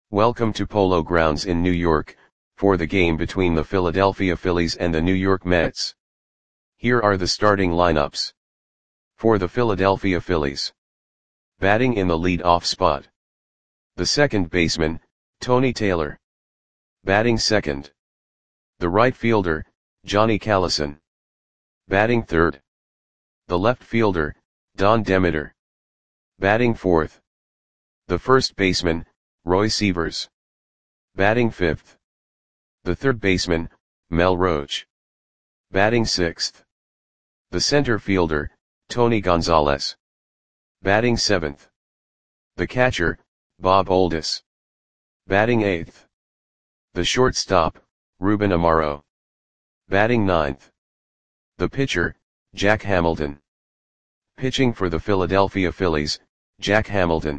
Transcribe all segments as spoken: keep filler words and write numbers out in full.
Welcome to Polo Grounds in New York, for the game between the Philadelphia Phillies and the New York Mets. Here are the starting lineups. For the Philadelphia Phillies. Batting in the lead-off spot. The second baseman, Tony Taylor. Batting second. The right fielder, Johnny Callison. Batting third. The left fielder, Don Demeter. Batting fourth. The first baseman, Roy Sievers. Batting fifth. The third baseman, Mel Roach. Batting sixth. The center fielder, Tony Gonzalez. Batting seventh. The catcher, Bob Oldis. Batting eighth. The shortstop, Ruben Amaro. Batting ninth. The pitcher, Jack Hamilton. Pitching for the Philadelphia Phillies, Jack Hamilton.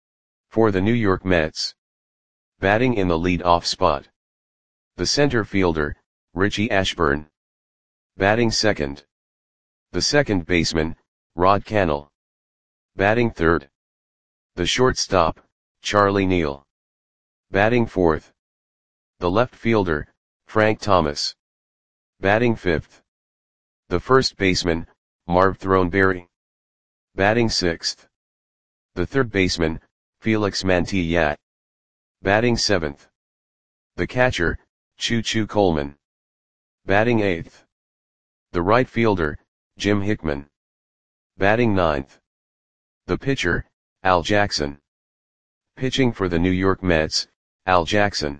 For the New York Mets. Batting in the lead-off spot. The center fielder, Richie Ashburn. Batting second. The second baseman, Rod Cannell. Batting third. The shortstop, Charlie Neal. Batting fourth. The left fielder, Frank Thomas. Batting fifth. The first baseman, Marv Throneberry. Batting sixth. The third baseman, Felix Mantilla. Batting seventh. The catcher, Choo Choo Coleman. Batting eighth. The right fielder, Jim Hickman. Batting ninth. The pitcher, Al Jackson. Pitching for the New York Mets, Al Jackson.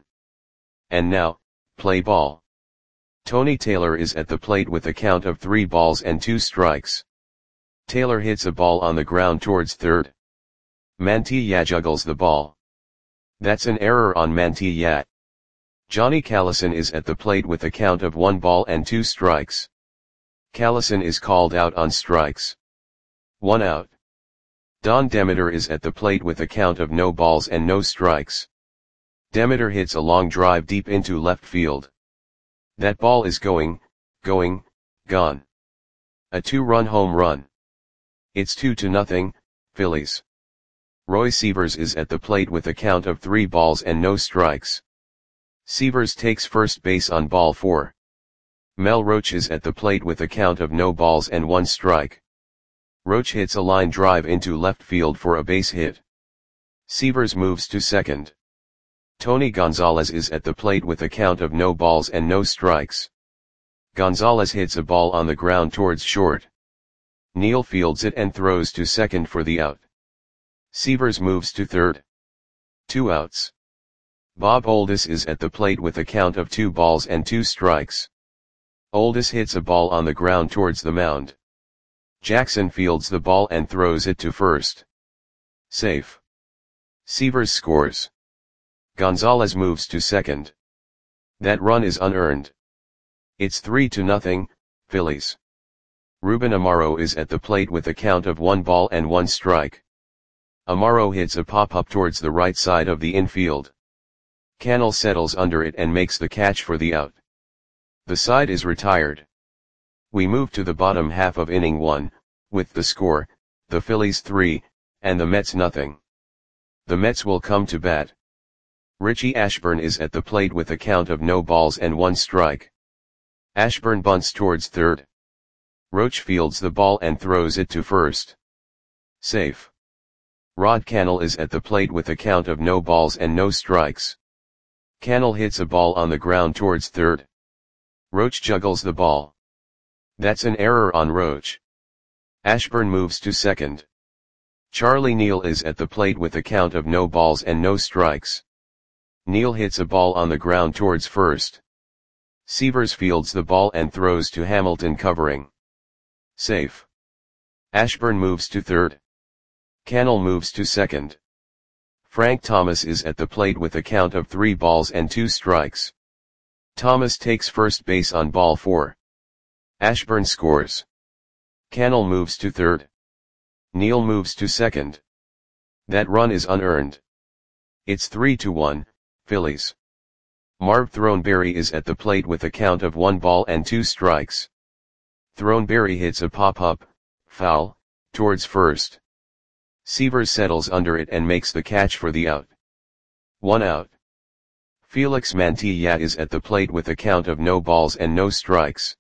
And now, play ball. Tony Taylor is at the plate with a count of three balls and two strikes. Taylor hits a ball on the ground towards third. Mantilla juggles the ball. That's an error on Mantilla. Johnny Callison is at the plate with a count of one ball and two strikes. Callison is called out on strikes. One out. Don Demeter is at the plate with a count of no balls and no strikes. Demeter hits a long drive deep into left field. That ball is going, going, gone. A two-run home run. It's two to nothing, Phillies. Roy Sievers is at the plate with a count of three balls and no strikes. Sievers takes first base on ball four. Mel Roach is at the plate with a count of no balls and one strike. Roach hits a line drive into left field for a base hit. Sievers moves to second. Tony Gonzalez is at the plate with a count of no balls and no strikes. Gonzalez hits a ball on the ground towards short. Neal fields it and throws to second for the out. Sievers moves to third. Two outs. Bob Oldis is at the plate with a count of two balls and two strikes. Oldis hits a ball on the ground towards the mound. Jackson fields the ball and throws it to first. Safe. Sievers scores. Gonzalez moves to second. That run is unearned. It's three to nothing, Phillies. Ruben Amaro is at the plate with a count of one ball and one strike. Amaro hits a pop-up towards the right side of the infield. Cannell settles under it and makes the catch for the out. The side is retired. We move to the bottom half of inning one, with the score, the Phillies three, and the Mets nothing. The Mets will come to bat. Richie Ashburn is at the plate with a count of no balls and one strike. Ashburn bunts towards third. Roach fields the ball and throws it to first. Safe. Rod Cannell is at the plate with a count of no balls and no strikes. Cannell hits a ball on the ground towards third. Roach juggles the ball. That's an error on Roach. Ashburn moves to second. Charlie Neal is at the plate with a count of no balls and no strikes. Neal hits a ball on the ground towards first. Sievers fields the ball and throws to Hamilton covering. Safe. Ashburn moves to third. Cannell moves to second. Frank Thomas is at the plate with a count of three balls and two strikes. Thomas takes first base on ball four. Ashburn scores. Cannell moves to third. Neal moves to second. That run is unearned. It's three to one, Phillies. Marv Throneberry is at the plate with a count of one ball and two strikes. Throneberry hits a pop-up, foul, towards first. Sievers settles under it and makes the catch for the out. One out. Felix Mantilla is at the plate with a count of no balls and no strikes.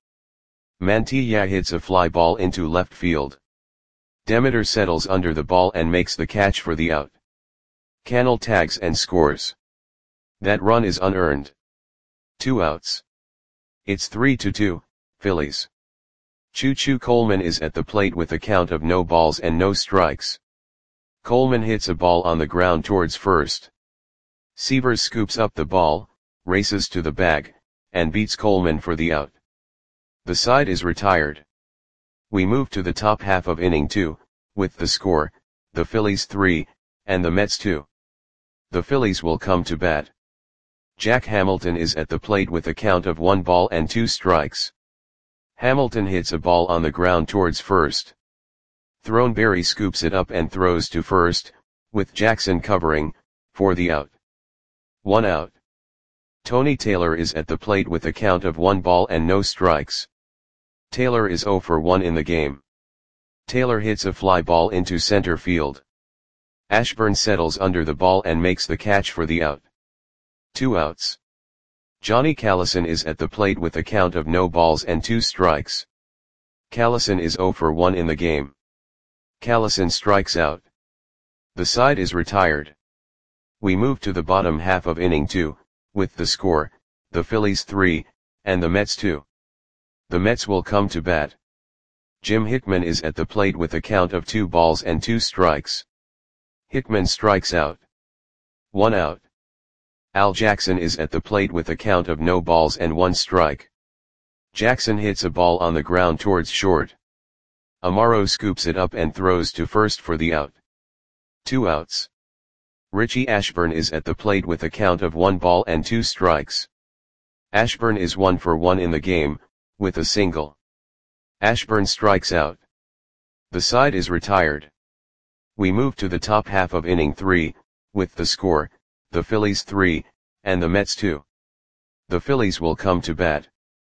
Mantilla hits a fly ball into left field. Demeter settles under the ball and makes the catch for the out. Cannell tags and scores. That run is unearned. Two outs. It's three to two, Phillies. Choo Choo Coleman is at the plate with a count of no balls and no strikes. Coleman hits a ball on the ground towards first. Sievers scoops up the ball, races to the bag, and beats Coleman for the out. The side is retired. We move to the top half of inning two, with the score, the Phillies three, and the Mets two. The Phillies will come to bat. Jack Hamilton is at the plate with a count of one ball and two strikes. Hamilton hits a ball on the ground towards first. Throneberry scoops it up and throws to first, with Jackson covering, for the out. One out. Tony Taylor is at the plate with a count of one ball and no strikes. Taylor is oh for one in the game. Taylor hits a fly ball into center field. Ashburn settles under the ball and makes the catch for the out. Two outs. Johnny Callison is at the plate with a count of no balls and two strikes. Callison is oh for one in the game. Callison strikes out. The side is retired. We move to the bottom half of inning two, with the score, the Phillies three, and the Mets two. The Mets will come to bat. Jim Hickman is at the plate with a count of two balls and two strikes. Hickman strikes out. One out. Al Jackson is at the plate with a count of no balls and one strike. Jackson hits a ball on the ground towards short. Amaro scoops it up and throws to first for the out. Two outs. Richie Ashburn is at the plate with a count of one ball and two strikes. Ashburn is one for one in the game, with a single. Ashburn strikes out. The side is retired. We move to the top half of inning three, with the score, the Phillies three, and the Mets two. The Phillies will come to bat.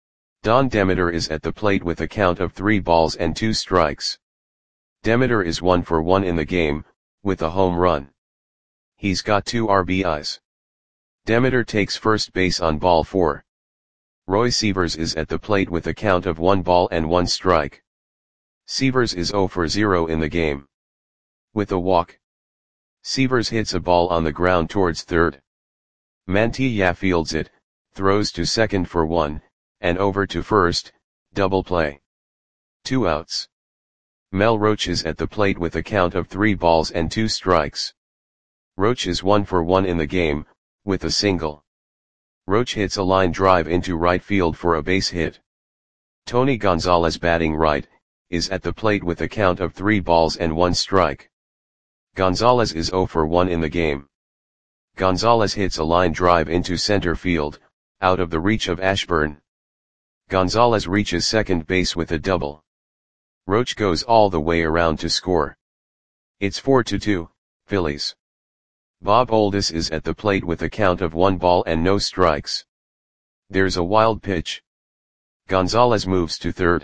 Don Demeter is at the plate with a count of three balls and two strikes. Demeter is one for one in the game, with a home run. He's got two R B Is. Demeter takes first base on ball four. Roy Sievers is at the plate with a count of one ball and one strike. Sievers is oh for zero in the game. With a walk. Sievers hits a ball on the ground towards third. Mantilla fields it, throws to second for one, and over to first, double play. Two outs. Mel Roach is at the plate with a count of three balls and two strikes. Roach is one for one in the game, with a single. Roach hits a line drive into right field for a base hit. Tony Gonzalez, batting right, is at the plate with a count of three balls and one strike. Gonzalez is oh for one in the game. Gonzalez hits a line drive into center field, out of the reach of Ashburn. Gonzalez reaches second base with a double. Roach goes all the way around to score. It's four to two, Phillies. Bob Oldis is at the plate with a count of one ball and no strikes. There's a wild pitch. Gonzalez moves to third.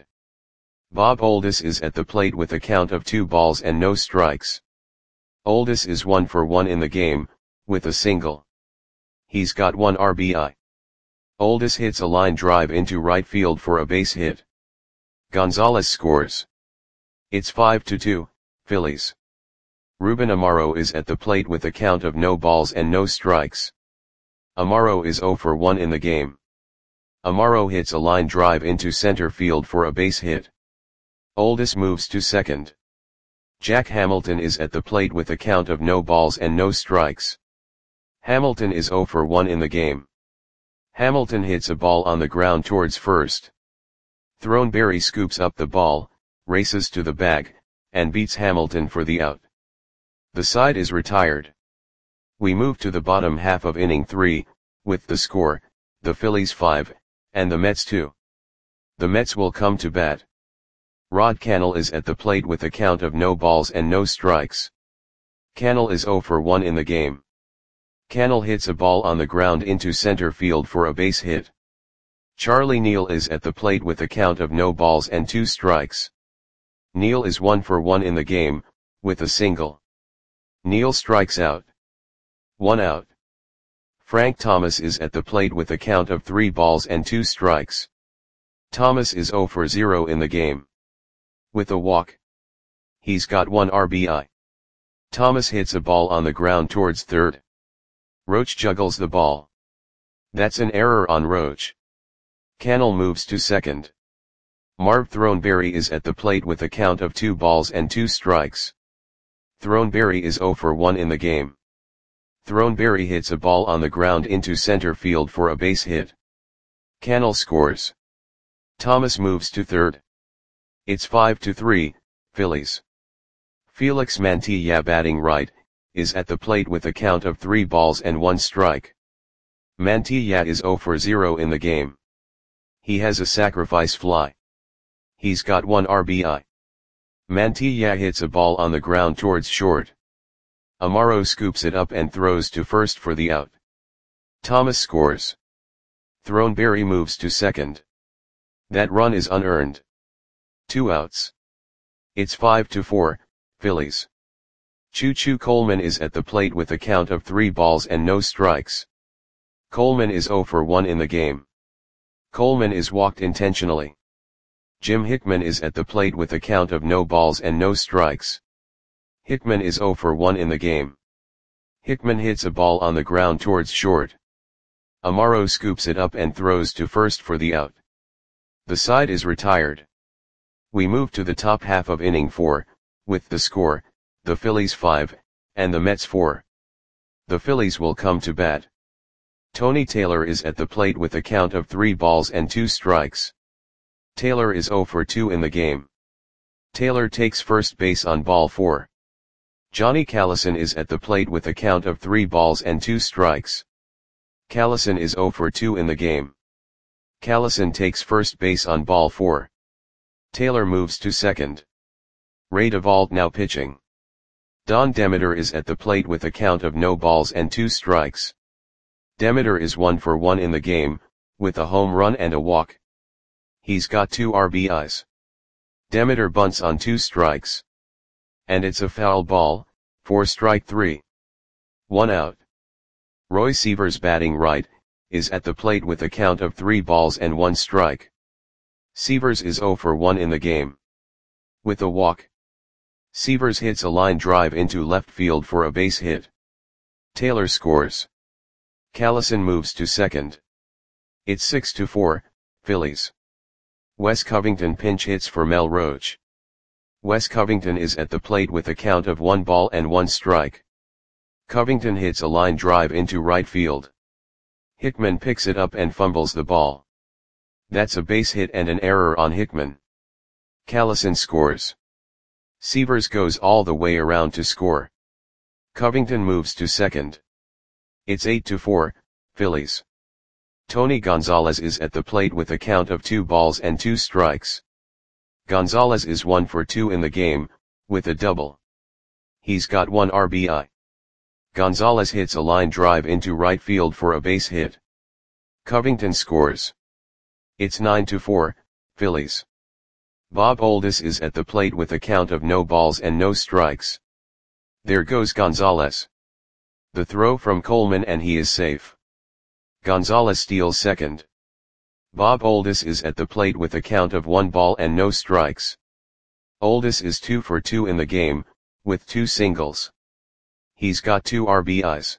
Bob Oldis is at the plate with a count of two balls and no strikes. Oldis is one for one in the game, with a single. He's got one R B I. Oldis hits a line drive into right field for a base hit. Gonzalez scores. It's five to two, Phillies. Ruben Amaro is at the plate with a count of no balls and no strikes. Amaro is oh for one in the game. Amaro hits a line drive into center field for a base hit. Oldis moves to second. Jack Hamilton is at the plate with a count of no balls and no strikes. Hamilton is oh for one in the game. Hamilton hits a ball on the ground towards first. Throneberry scoops up the ball, races to the bag, and beats Hamilton for the out. The side is retired. We move to the bottom half of inning three, with the score, the Phillies five, and the Mets two. The Mets will come to bat. Rod Cannell is at the plate with a count of no balls and no strikes. Cannell is oh for one in the game. Cannell hits a ball on the ground into center field for a base hit. Charlie Neal is at the plate with a count of no balls and two strikes. Neal is one for one in the game, with a single. Neal strikes out. One out. Frank Thomas is at the plate with a count of three balls and two strikes. Thomas is zero for zero in the game. With a walk, he's got one R B I. Thomas hits a ball on the ground towards third. Roach juggles the ball. That's an error on Roach. Cannell moves to second. Marv Throneberry is at the plate with a count of two balls and two strikes. Throneberry is zero for one in the game. Throneberry hits a ball on the ground into center field for a base hit. Cannell scores. Thomas moves to third. It's five to three, Phillies. Felix Mantilla, batting right, is at the plate with a count of three balls and one strike. Mantilla is zero for zero in the game. He has a sacrifice fly. He's got one R B I. Mantilla hits a ball on the ground towards short. Amaro scoops it up and throws to first for the out. Thomas scores. Throneberry moves to second. That run is unearned. Two outs. It's five to four, Phillies. Choo Choo Coleman is at the plate with a count of three balls and no strikes. Coleman is zero for one in the game. Coleman is walked intentionally. Jim Hickman is at the plate with a count of no balls and no strikes. Hickman is zero for one in the game. Hickman hits a ball on the ground towards short. Amaro scoops it up and throws to first for the out. The side is retired. We move to the top half of inning four, with the score, the Phillies five, and the Mets four. The Phillies will come to bat. Tony Taylor is at the plate with a count of three balls and two strikes. Taylor is zero for two in the game. Taylor takes first base on ball four. Johnny Callison is at the plate with a count of three balls and two strikes. Callison is zero for two in the game. Callison takes first base on ball four. Taylor moves to second. Ray Duvall now pitching. Don Demeter is at the plate with a count of no balls and two strikes. Demeter is one for one in the game, with a home run and a walk. He's got two R B Is. Demeter bunts on two strikes. And it's a foul ball, for strike three. One out. Roy Sievers, batting right, is at the plate with a count of three balls and one strike. Sievers is zero for one in the game. With a walk, Sievers hits a line drive into left field for a base hit. Taylor scores. Callison moves to second. It's six to four, Phillies. Wes Covington pinch hits for Mel Roach. Wes Covington is at the plate with a count of one ball and one strike. Covington hits a line drive into right field. Hickman picks it up and fumbles the ball. That's a base hit and an error on Hickman. Callison scores. Sievers goes all the way around to score. Covington moves to second. It's eight to four, Phillies. Tony Gonzalez is at the plate with a count of two balls and two strikes. Gonzalez is one for two in the game, with a double. He's got one R B I. Gonzalez hits a line drive into right field for a base hit. Covington scores. It's nine to four, Phillies. Bob Oldis is at the plate with a count of no balls and no strikes. There goes Gonzalez. The throw from Coleman and he is safe. Gonzalez steals second. Bob Oldis is at the plate with a count of one ball and no strikes. Oldis is two for two in the game, with two singles. He's got two R B Is.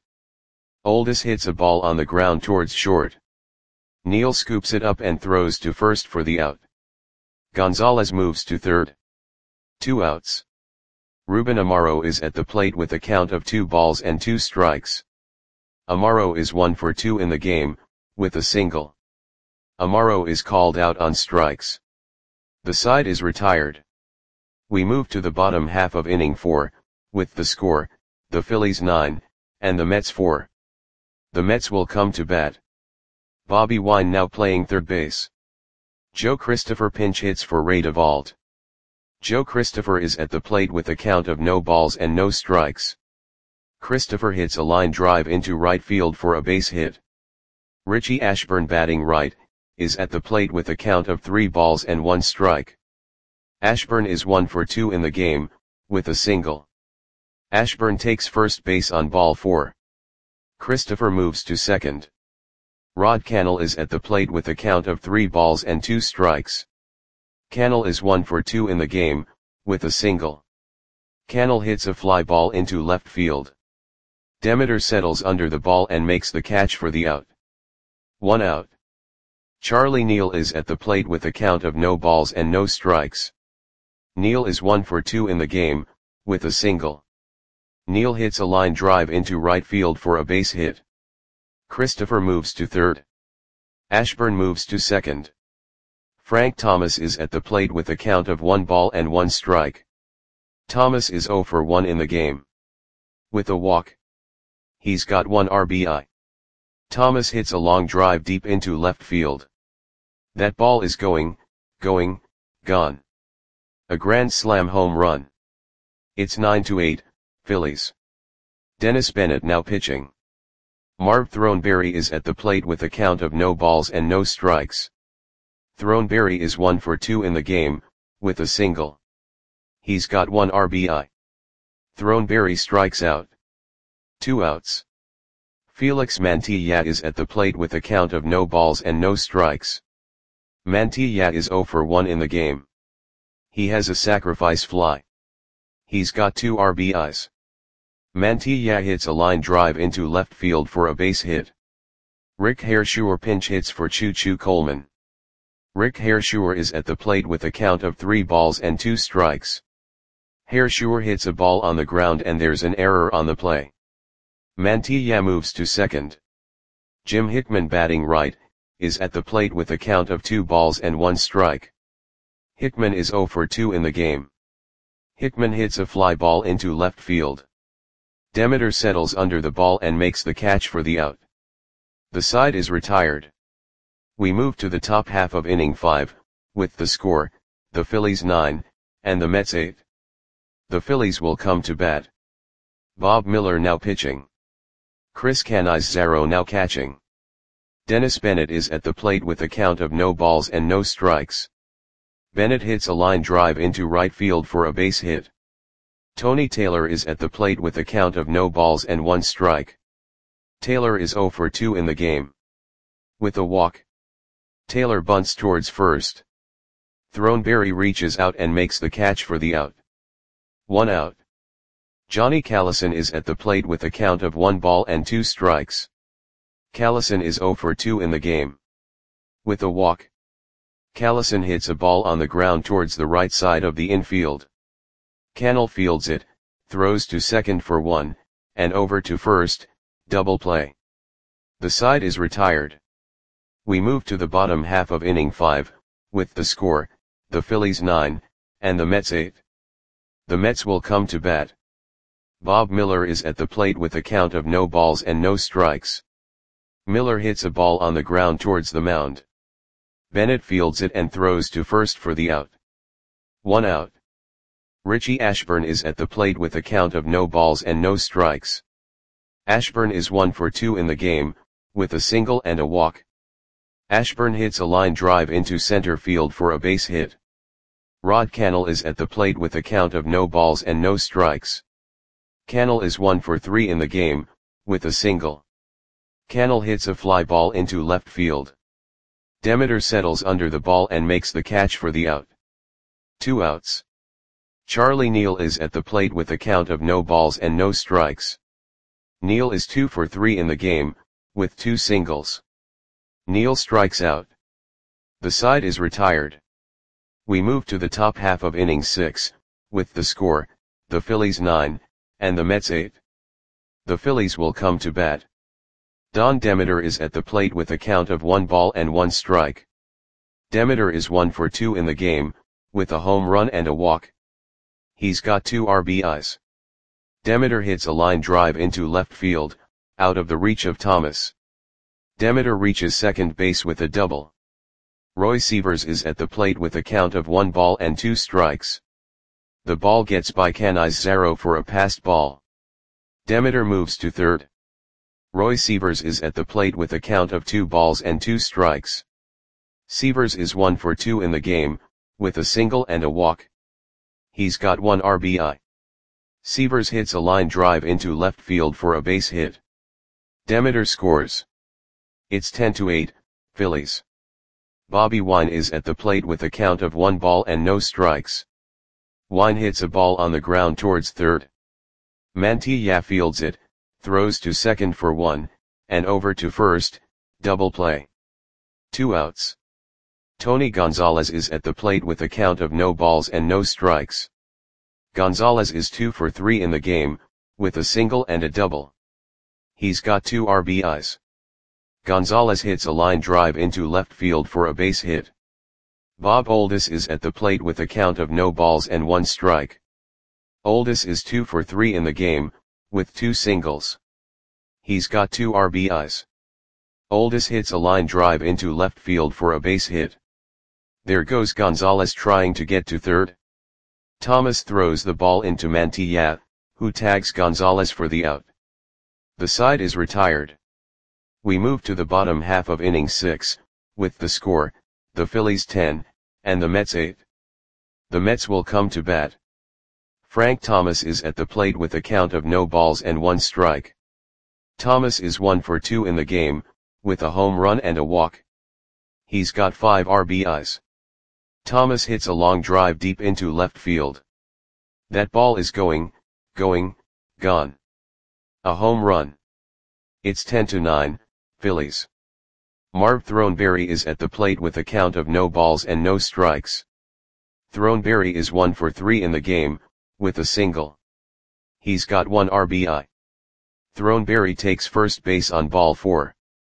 Oldis hits a ball on the ground towards short. Neal scoops it up and throws to first for the out. Gonzalez moves to third. Two outs. Ruben Amaro is at the plate with a count of two balls and two strikes. Amaro is one for two in the game, with a single. Amaro is called out on strikes. The side is retired. We move to the bottom half of inning four, with the score, the Phillies nine, and the Mets four. The Mets will come to bat. Bobby Wine now playing third base. Joe Christopher pinch hits for Ray Duvall. Joe Christopher is at the plate with a count of no balls and no strikes. Christopher hits a line drive into right field for a base hit. Richie Ashburn, batting right, is at the plate with a count of three balls and one strike. Ashburn is one for two in the game, with a single. Ashburn takes first base on ball four. Christopher moves to second. Rod Cannell is at the plate with a count of three balls and two strikes. Cannell is one for two in the game, with a single. Cannell hits a fly ball into left field. Demeter settles under the ball and makes the catch for the out. One out. Charlie Neal is at the plate with a count of no balls and no strikes. Neal is one for two in the game, with a single. Neal hits a line drive into right field for a base hit. Christopher moves to third. Ashburn moves to second. Frank Thomas is at the plate with a count of one ball and one strike. Thomas is zero for one in the game. With a walk. He's got one R B I. Thomas hits a long drive deep into left field. That ball is going, going, gone. A grand slam home run. It's nine to eight, Phillies. Dennis Bennett now pitching. Marv Throneberry is at the plate with a count of no balls and no strikes. Throneberry is one for two in the game, with a single. He's got one R B I. Throneberry strikes out. Two outs. Felix Mantilla is at the plate with a count of no balls and no strikes. Mantilla is zero for one in the game. He has a sacrifice fly. He's got two R B Is. Mantilla hits a line drive into left field for a base hit. Rick Hershuer pinch hits for Choo Choo Coleman. Rick Hershuer is at the plate with a count of three balls and two strikes. Hershuer hits a ball on the ground and there's an error on the play. Mantilla moves to second. Jim Hickman batting right, is at the plate with a count of two balls and one strike. Hickman is zero for two in the game. Hickman hits a fly ball into left field. Demeter settles under the ball and makes the catch for the out. The side is retired. We move to the top half of inning five, with the score, the Phillies nine, and the Mets eight. The Phillies will come to bat. Bob Miller now pitching. Chris Canizaro now catching. Dennis Bennett is at the plate with a count of no balls and no strikes. Bennett hits a line drive into right field for a base hit. Tony Taylor is at the plate with a count of no balls and one strike. Taylor is zero for two in the game. With a walk. Taylor bunts towards first. Throneberry reaches out and makes the catch for the out. One out. Johnny Callison is at the plate with a count of one ball and two strikes. Callison is zero for two in the game. With a walk. Callison hits a ball on the ground towards the right side of the infield. Cannell fields it, throws to second for one, and over to first, double play. The side is retired. We move to the bottom half of inning five, with the score, the Phillies nine, and the Mets eight. The Mets will come to bat. Bob Miller is at the plate with a count of no balls and no strikes. Miller hits a ball on the ground towards the mound. Bennett fields it and throws to first for the out. One out. Richie Ashburn is at the plate with a count of no balls and no strikes. Ashburn is one for two in the game, with a single and a walk. Ashburn hits a line drive into center field for a base hit. Rod Cannell is at the plate with a count of no balls and no strikes. Cannell is one for three in the game, with a single. Cannell hits a fly ball into left field. Demeter settles under the ball and makes the catch for the out. Two outs. Charlie Neal is at the plate with a count of no balls and no strikes. Neal is two for three in the game, with two singles. Neal strikes out. The side is retired. We move to the top half of inning six, with the score, the Phillies nine, and the Mets eight. The Phillies will come to bat. Don Demeter is at the plate with a count of one ball and one strike. Demeter is one for two in the game, with a home run and a walk. He's got two R B Is. Demeter hits a line drive into left field, out of the reach of Thomas. Demeter reaches second base with a double. Roy Sievers is at the plate with a count of one ball and two strikes. The ball gets by Canizaro for a passed ball. Demeter moves to third. Roy Sievers is at the plate with a count of two balls and two strikes. Sievers is one for two in the game, with a single and a walk. He's got one R B I. Sievers hits a line drive into left field for a base hit. Demeter scores. It's ten to eight, Phillies. Bobby Wine is at the plate with a count of one ball and no strikes. Wine hits a ball on the ground towards third. Mantilla fields it, throws to second for one, and over to first, double play. Two outs. Tony Gonzalez is at the plate with a count of no balls and no strikes. Gonzalez is two for three in the game, with a single and a double. He's got two R B Is. Gonzalez hits a line drive into left field for a base hit. Bob Oldis is at the plate with a count of no balls and one strike. Oldis is two for three in the game, with two singles. He's got two R B Is. Oldis hits a line drive into left field for a base hit. There goes Gonzalez trying to get to third. Thomas throws the ball into Mantilla, who tags Gonzalez for the out. The side is retired. We move to the bottom half of inning six, with the score, the Phillies ten, and the Mets eight. The Mets will come to bat. Frank Thomas is at the plate with a count of no balls and one strike. Thomas is one for two in the game, with a home run and a walk. He's got five R B Is. Thomas hits a long drive deep into left field. That ball is going, going, gone. A home run. It's ten to nine, Phillies. Marv Throneberry is at the plate with a count of no balls and no strikes. Throneberry is one for three in the game, with a single. He's got one R B I. Throneberry takes first base on ball four.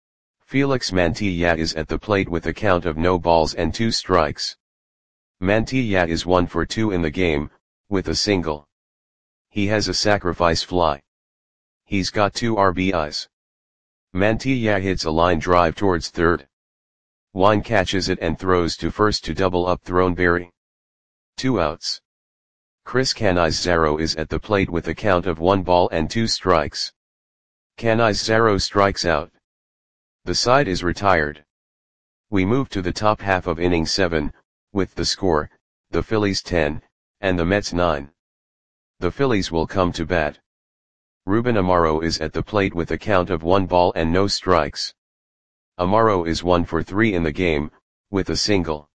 Felix Mantilla is at the plate with a count of no balls and two strikes. Mantilla is one for two in the game, with a single. He has a sacrifice fly. He's got two R B Is. Mantilla hits a line drive towards third. Wine catches it and throws to first to double up Throneberry. Two outs. Chris Canizaro is at the plate with a count of one ball and two strikes. Canizaro strikes out. The side is retired. We move to the top half of inning seven, with the score, the Phillies ten, and the Mets nine. The Phillies will come to bat. Ruben Amaro is at the plate with a count of one ball and no strikes. Amaro is one for three in the game, with a single.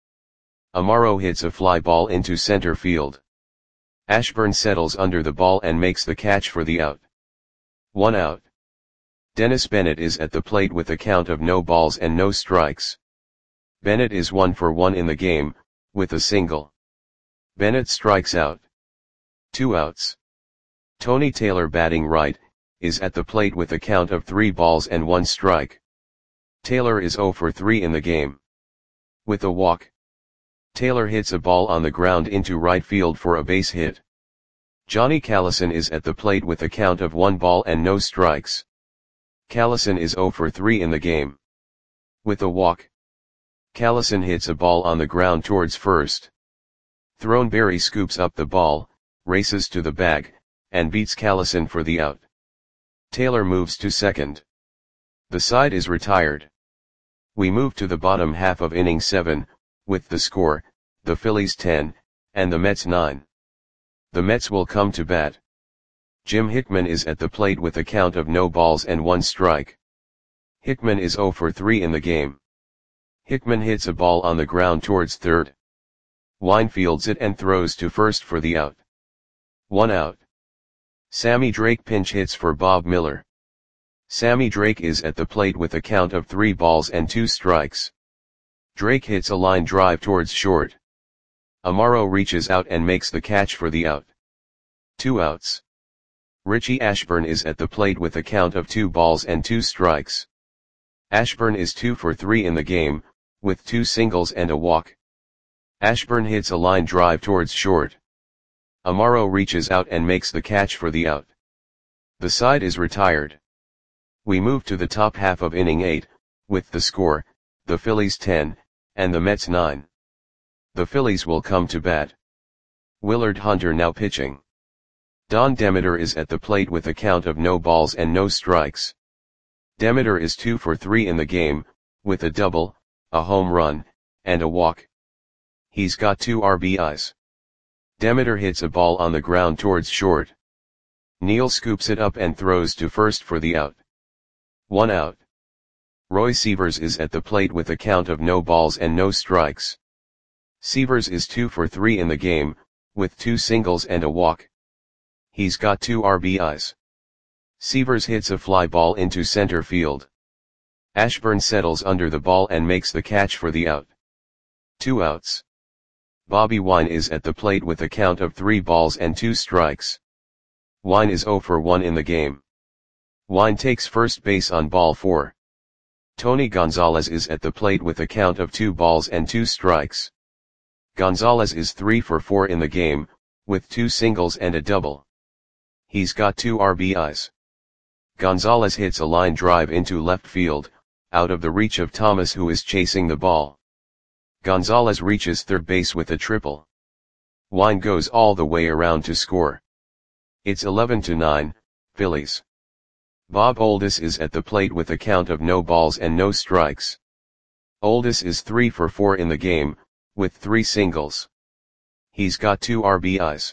Amaro hits a fly ball into center field. Ashburn settles under the ball and makes the catch for the out. One out. Dennis Bennett is at the plate with a count of no balls and no strikes. Bennett is one for one in the game, with a single. Bennett strikes out. Two outs. Tony Taylor, batting right, is at the plate with a count of three balls and one strike. Taylor is zero for three in the game. With a walk. Taylor hits a ball on the ground into right field for a base hit. Johnny Callison is at the plate with a count of one ball and no strikes. Callison is zero for three in the game. With a walk. Callison hits a ball on the ground towards first. Throneberry scoops up the ball, races to the bag, and beats Callison for the out. Taylor moves to second. The side is retired. We move to the bottom half of inning seven, with the score, the Phillies ten, and the Mets nine. The Mets will come to bat. Jim Hickman is at the plate with a count of no balls and one strike. Hickman is zero for three in the game. Hickman hits a ball on the ground towards third. Wine fields it and throws to first for the out. One out. Sammy Drake pinch hits for Bob Miller. Sammy Drake is at the plate with a count of three balls and two strikes. Drake hits a line drive towards short. Amaro reaches out and makes the catch for the out. Two outs. Richie Ashburn is at the plate with a count of two balls and two strikes. Ashburn is two for three in the game, with two singles and a walk. Ashburn hits a line drive towards short. Amaro reaches out and makes the catch for the out. The side is retired. We move to the top half of inning eight, with the score, the Phillies ten, and the Mets nine. The Phillies will come to bat. Willard Hunter now pitching. Don Demeter is at the plate with a count of no balls and no strikes. Demeter is two for three in the game, with a double, a home run, and a walk. He's got two R B Is. Demeter hits a ball on the ground towards short. Neal scoops it up and throws to first for the out. One out. Roy Sievers is at the plate with a count of no balls and no strikes. Sievers is two for three in the game, with two singles and a walk. He's got two R B Is. Sievers hits a fly ball into center field. Ashburn settles under the ball and makes the catch for the out. Two outs. Bobby Wine is at the plate with a count of three balls and two strikes. Wine is zero for one in the game. Wine takes first base on ball four. Tony Gonzalez is at the plate with a count of two balls and two strikes. Gonzalez is three for four in the game, with two singles and a double. He's got two R B Is. Gonzalez hits a line drive into left field, out of the reach of Thomas, who is chasing the ball. Gonzalez reaches third base with a triple. Wine goes all the way around to score. It's eleven to nine, Phillies. Bob Oldis is at the plate with a count of no balls and no strikes. Oldis is three for four in the game, with three singles. He's got two R B Is.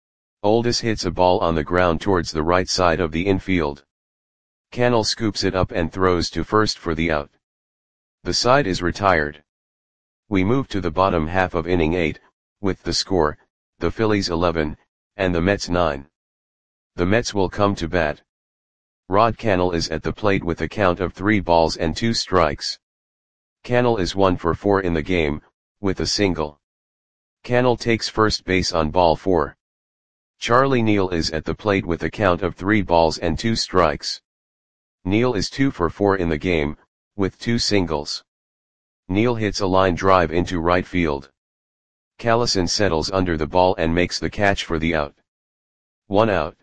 Oldis hits a ball on the ground towards the right side of the infield. Cannell scoops it up and throws to first for the out. The side is retired. We move to the bottom half of inning eight, with the score, the Phillies eleven, and the Mets nine. The Mets will come to bat. Rod Cannell is at the plate with a count of three balls and two strikes. Cannell is one for four in the game, with a single. Cannell takes first base on ball four. Charlie Neal is at the plate with a count of three balls and two strikes. Neal is two for four in the game, with two singles. Neal hits a line drive into right field. Callison settles under the ball and makes the catch for the out. One out.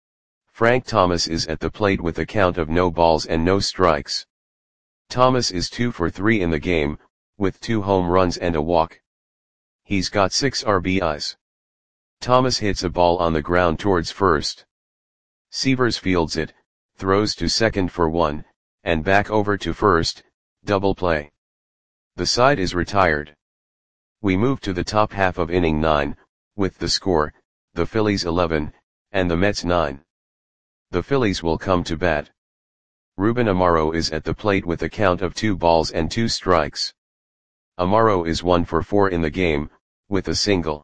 Frank Thomas is at the plate with a count of no balls and no strikes. Thomas is two for three in the game, with two home runs and a walk. He's got six R B Is. Thomas hits a ball on the ground towards first. Sievers fields it, throws to second for one, and back over to first, double play. The side is retired. We move to the top half of inning nine, with the score, the Phillies eleven, and the Mets nine. The Phillies will come to bat. Ruben Amaro is at the plate with a count of two balls and two strikes. Amaro is one for four in the game, with a single.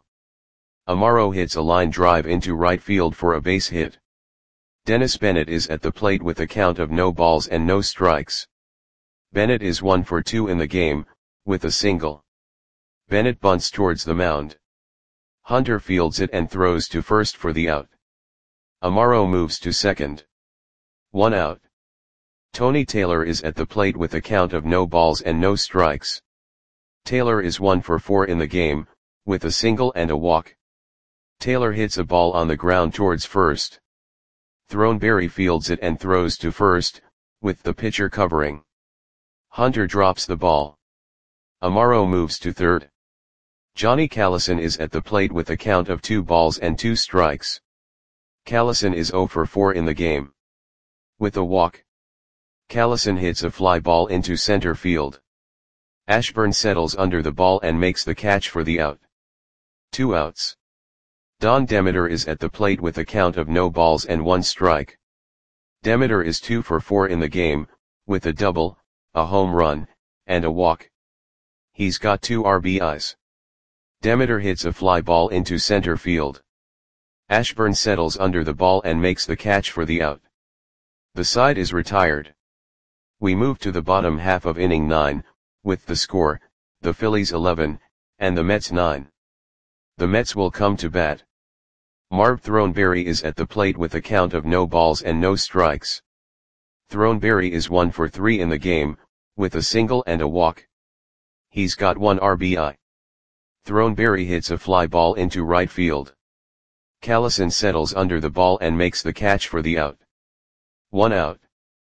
Amaro hits a line drive into right field for a base hit. Dennis Bennett is at the plate with a count of no balls and no strikes. Bennett is one for two in the game, with a single. Bennett bunts towards the mound. Hunter fields it and throws to first for the out. Amaro moves to second. One out. Tony Taylor is at the plate with a count of no balls and no strikes. Taylor is one for four in the game, with a single and a walk. Taylor hits a ball on the ground towards first. Throneberry fields it and throws to first, with the pitcher covering. Hunter drops the ball. Amaro moves to third. Johnny Callison is at the plate with a count of two balls and two strikes. Callison is zero for four in the game. With a walk. Callison hits a fly ball into center field. Ashburn settles under the ball and makes the catch for the out. Two outs. Don Demeter is at the plate with a count of no balls and one strike. Demeter is two for four in the game, with a double, a home run, and a walk. He's got two R B Is. Demeter hits a fly ball into center field. Ashburn settles under the ball and makes the catch for the out. The side is retired. We move to the bottom half of inning nine, with the score, the Phillies eleven, and the Mets nine. The Mets will come to bat. Marv Throneberry is at the plate with a count of no balls and no strikes. Throneberry is one for three in the game, with a single and a walk. He's got one R B I. Throneberry hits a fly ball into right field. Callison settles under the ball and makes the catch for the out. One out.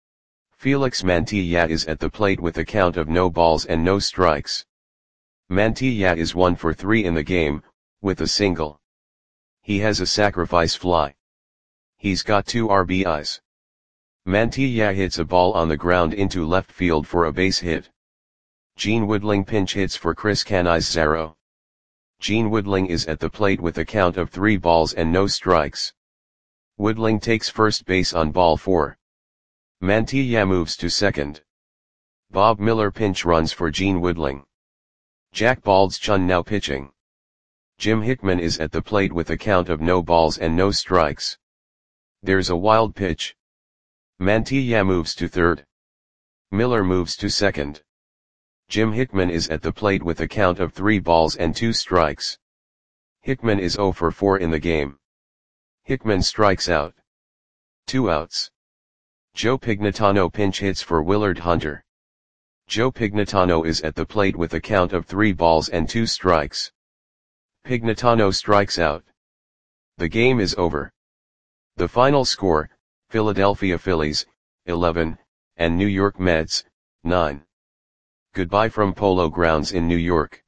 Felix Mantilla is at the plate with a count of no balls and no strikes. Mantilla is one for three in the game, with a single. He has a sacrifice fly. He's got two R B Is. Mantilla hits a ball on the ground into left field for a base hit. Gene Woodling pinch hits for Chris Canizaro. Gene Woodling is at the plate with a count of three balls and no strikes. Woodling takes first base on ball four. Mantilla moves to second. Bob Miller pinch runs for Gene Woodling. Jack Baldschun now pitching. Jim Hickman is at the plate with a count of no balls and no strikes. There's a wild pitch. Mantilla moves to third. Miller moves to second. Jim Hickman is at the plate with a count of three balls and two strikes. Hickman is zero for four in the game. Hickman strikes out. Two outs. Joe Pignatano pinch hits for Willard Hunter. Joe Pignatano is at the plate with a count of three balls and two strikes. Pignatano strikes out. The game is over. The final score, Philadelphia Phillies, eleven, and New York Mets, nine. Goodbye from Polo Grounds in New York.